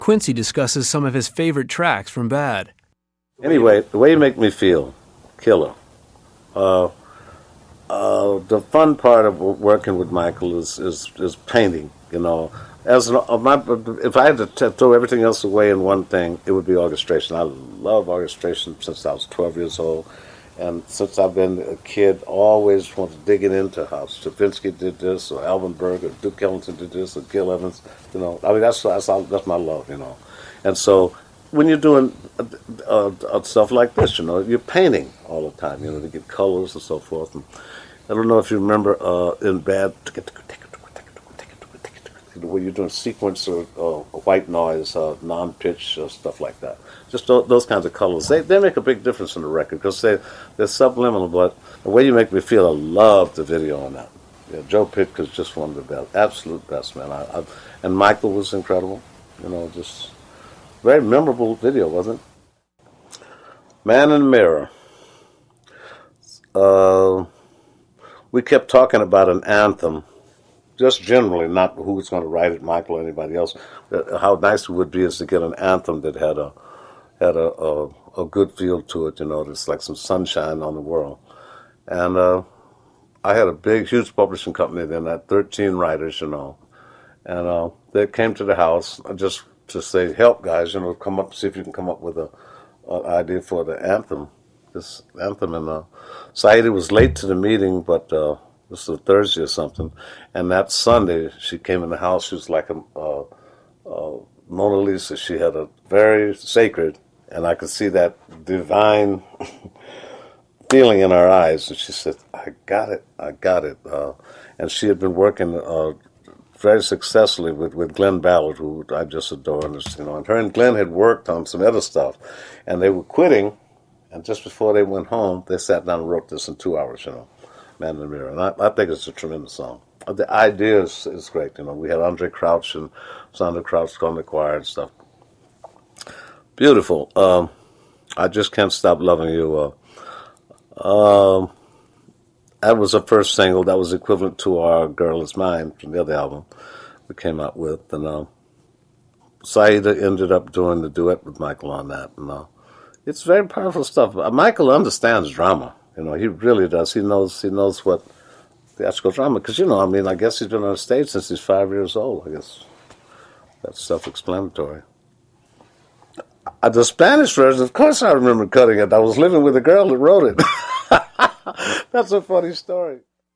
Quincy discusses some of his favorite tracks from Bad. Anyway, The Way You Make Me Feel, killer. The fun part of working with Michael is painting. You know, if I had to throw everything else away in one thing, it would be orchestration. I love orchestration since I was 12 years old, and since I've been a kid, always wanted digging into how Stravinsky did this, or Alvin Berg, or Duke Ellington did this, or Gil Evans. You know, I mean that's my love. You know, and so when you're doing stuff like this, you know, you're painting all the time. You know, to get colors and so forth. And I don't know if you remember in Bad, where you're doing sequence or white noise, non-pitch, stuff like that. Just those kinds of colors. They make a big difference in the record because they're subliminal. But The Way You Make Me Feel, I love the video on that. Yeah, Joe Pitka's just one of the best, absolute best, man. And Michael was incredible. You know, just very memorable video, wasn't it? Man in the Mirror. We kept talking about an anthem. Just generally, not who's going to write it, Michael or anybody else. How nice it would be is to get an anthem that had a good feel to it. You know, it's like some sunshine on the world. And I had a big, huge publishing company then. I had 13 writers, you know, and they came to the house just to say, "Help, guys! You know, come up, see if you can come up with an idea for the anthem." This anthem, and Saida was late to the meeting, but. This was a Thursday or something, and that Sunday she came in the house. She was like a Mona Lisa. She had a very sacred, and I could see that divine feeling in her eyes. And she said, "I got it, I got it." And she had been working very successfully with Glenn Ballard, who I just adore. And, you know, and her and Glenn had worked on some other stuff, and they were quitting. And just before they went home, they sat down and wrote this in 2 hours. You know. Man in the Mirror, and I think it's a tremendous song. The idea is great. You know, we had Andre Crouch and Sandra Crouch on the choir and stuff. Beautiful. I Just Can't Stop Loving You. That was the first single. That was equivalent to Our Girl Is Mine from the other album we came out with. And Saida ended up doing the duet with Michael on that. And it's very powerful stuff. Michael understands drama. You know, he really does. He knows what theatrical drama. Because, you know, I mean, I guess he's been on stage since he's 5 years old. I guess that's self-explanatory. The Spanish version, of course I remember cutting it. I was living with a girl that wrote it. That's a funny story.